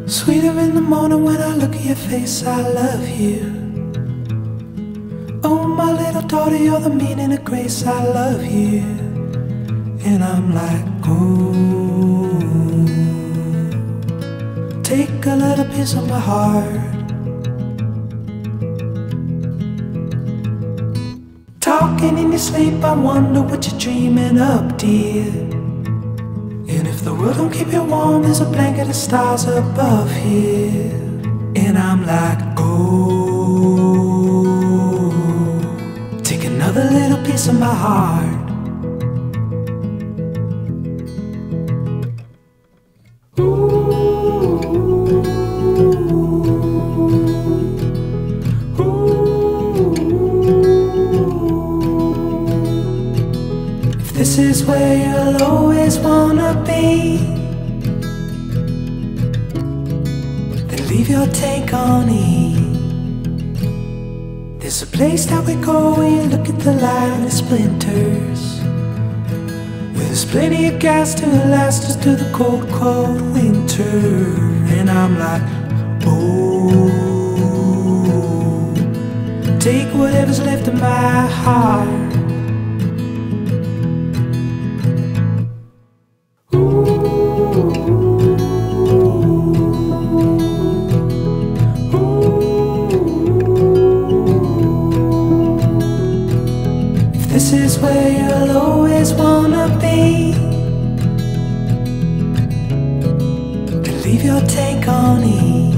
Sweeter in the morning when I look at your face, I love you. Oh, my little daughter, you're the meaning of grace, I love you. And I'm like, oh, take a little piece of my heart. Talking in your sleep, I wonder what you're dreaming up, dear. And if the world don't keep you warm, there's a blanket of stars above here. And I'm like, oh, take another little piece of my heart. This is where you'll always wanna be, then leave your take on E. There's a place that we go where you look at the light and it splinters, where there's plenty of gas to last us through the cold, cold winter. And I'm like, oh, take whatever's left of my heart. This is where you'll always wanna be, then leave your take on E.